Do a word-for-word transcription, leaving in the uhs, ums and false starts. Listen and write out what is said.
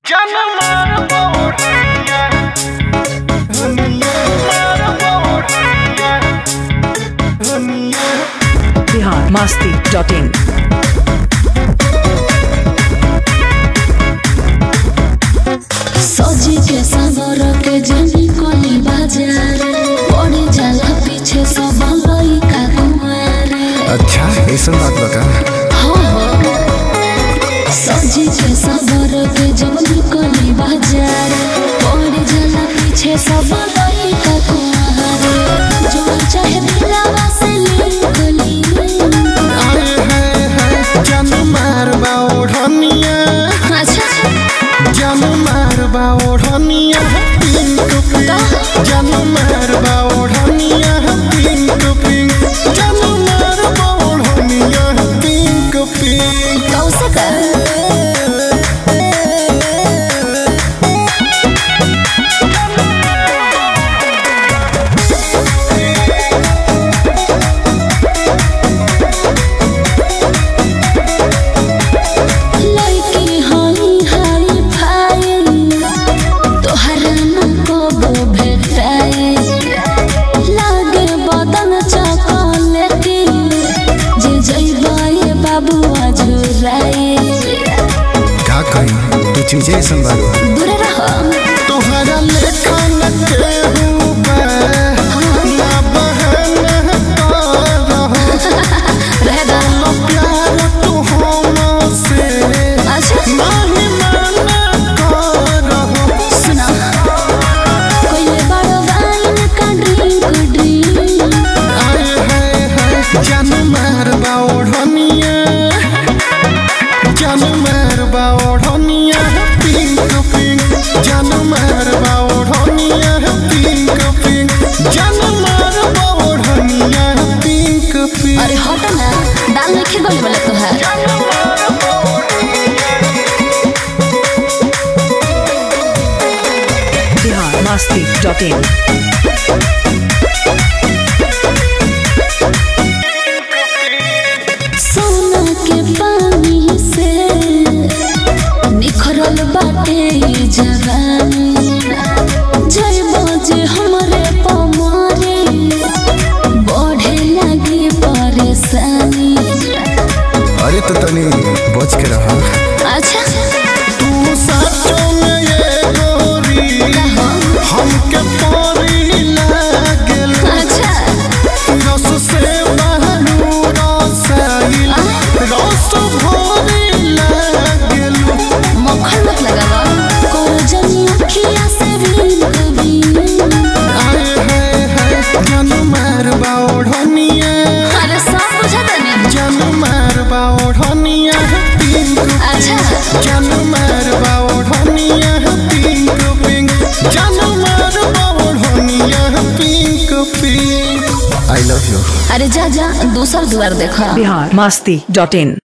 Bihar Masti dot इन। सजी के सागर के जनी कोली बाजार पड़े जाला पीछे सब लइका कुमार। अच्छा ऐसा बात बता। हो हो सजी के सागर के जनी कोली बाजार पड़े जाला पीछे सब लइका कुमार। जो चाहे दिलवा से लिख ली आए है है जन मारबा ओढ़निया। अच्छा जन मारबा ओढ़निया पिंक पिंक। जन मारबा ओढ़निया पिंक पिंक। जन मारबा ओढ़निया पिंक पिंक। कौसे कर चीजें संभालो दूर रहो तोहरा लेखा न केहू बा ना बहन रहो रह दा प्यार तू हमसे नहीं माना रहो। सुना कोई बड़ा वाइन का ड्रिंक ड्रिंक। आए है है जन मारबा ओढ़निया। जन मारबा ओढ़निया पिंक पिंक। जन मारबा ओढ़निया पिंक पिंक। जन मारबा ओढ़निया पिंक पिंक। अरे हट ना दाल नहीं खेल वाला तो है। बिहार मस्ती डॉट इन। सोना के पानी से निखरल बाटे जवानी। जय बजे हमरे पमारे बढ़े लगी परेशानी। अरे तो तनी बच के रहा। अच्छा तू साचो में ये गोरी हमके परी लागल। अच्छा रस से बहरू रसाइल रस भरी लागल। मक्खन मत लगावा कोरो जनी अखिया से विंक विंक। आए है है जन मारबा ओढ़निया। अरे सब बुझा तनी। जन मारबा ओढ़निया पिंक। अच्छा जन मारबा ओढ़निया पिंक पिंक। जन मारबा ओढ़निया pink pink. I love you. अरे जा जा दूसर द्वार देखा। बिहार मस्ती डॉट इन।